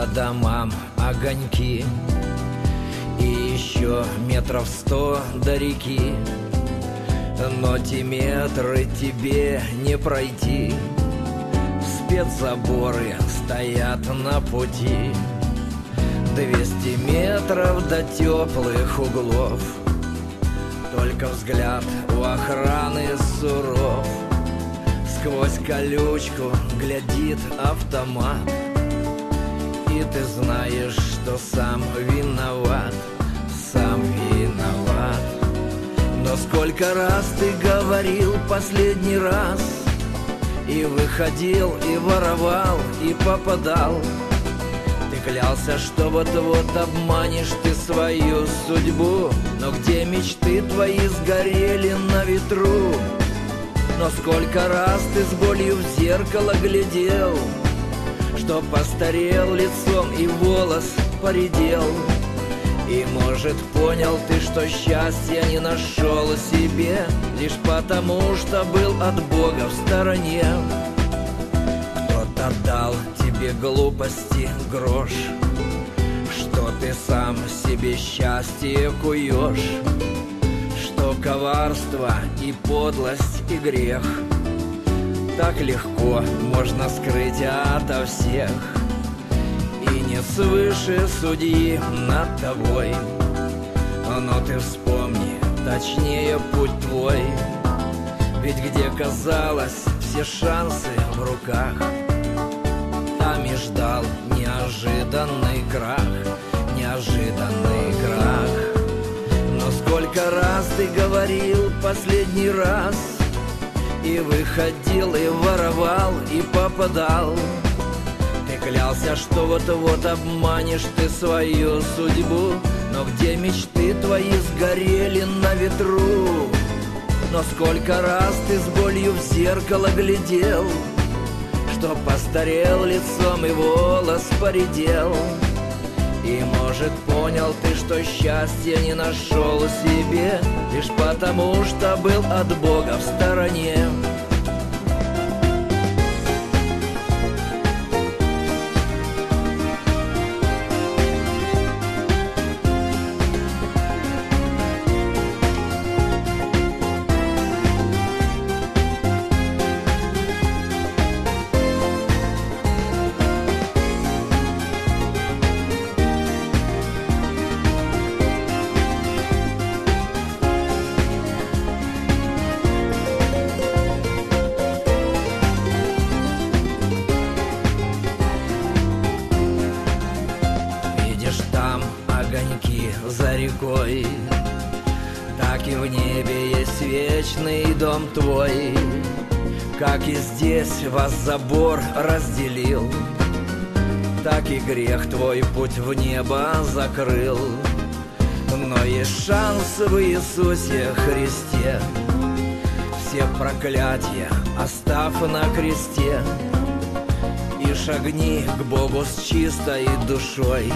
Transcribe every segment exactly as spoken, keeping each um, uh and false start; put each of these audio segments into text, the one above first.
домам огоньки, и еще метров сто до реки, но те метры тебе не пройти. Спецзаборы стоят на пути, двести метров до теплых углов. Только взгляд у охраны суров, сквозь колючку глядит автомат. И ты знаешь, что сам виноват, сам виноват. Но сколько раз ты говорил последний раз, и выходил, и воровал, и попадал. Ты клялся, что вот-вот обманешь ты свою судьбу, но где мечты твои сгорели на ветру? Но сколько раз ты с болью в зеркало глядел, что постарел лицом и волос поредел. И, может, понял ты, что счастья не нашел себе, лишь потому, что был от Бога в стороне. Кто-то дал тебе глупости грош, что ты сам себе счастье куешь, что коварство и подлость и грех так легко можно скрыть ото всех. И не свыше судьи над тобой, но ты вспомни, точнее путь твой. Ведь где казалось все шансы в руках, там и ждал неожиданный крах, неожиданный крах. Но сколько раз ты говорил последний раз, и выходил, и воровал, и попадал. Ты клялся, что вот-вот обманешь ты свою судьбу, но где мечты твои сгорели на ветру? Но сколько раз ты с болью в зеркало глядел, что постарел лицом и волос поредел. И, может, понял ты, что счастья не нашел себе, лишь потому, что был от Бога в стороне. Огоньки за рекой, так и в небе есть вечный дом твой. Как и здесь вас забор разделил, так и грех твой путь в небо закрыл. Но есть шанс в Иисусе Христе, все проклятия оставь на кресте, и шагни к Богу с чистой душой.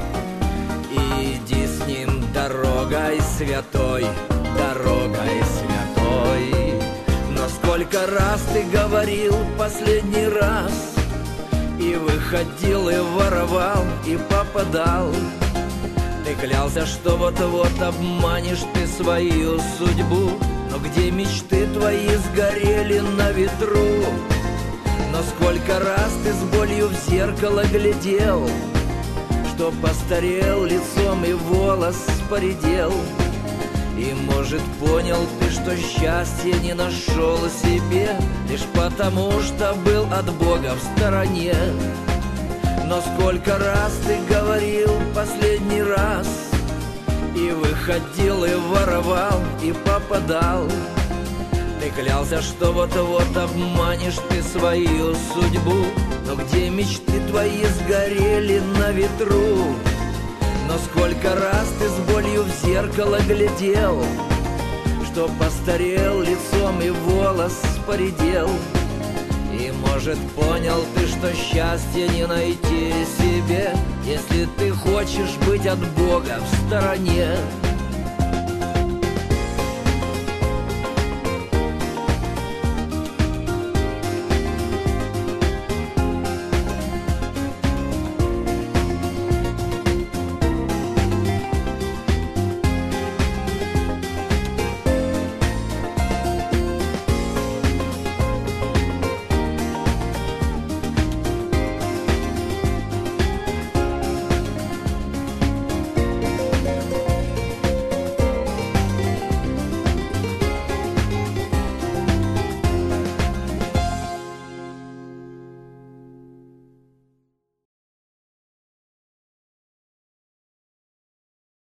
Иди с Ним дорогой святой, дорогой святой. Но сколько раз ты говорил последний раз, и выходил, и воровал, и попадал. Ты клялся, что вот-вот обманешь ты свою судьбу, но где мечты твои сгорели на ветру? Но сколько раз ты с болью в зеркало глядел, что постарел лицом и волос поредел. И, может, понял ты, что счастье не нашел себе, лишь потому, что был от Бога в стороне. Но сколько раз ты говорил последний раз, и выходил, и воровал, и попадал. Ты клялся, что вот-вот обманешь ты свою судьбу, но где мечты твои сгорели на ветру? Но сколько раз ты с болью в зеркало глядел, что постарел лицом и волос поредел. И, может, понял ты, что счастье не найти себе, если ты хочешь быть от Бога в стороне.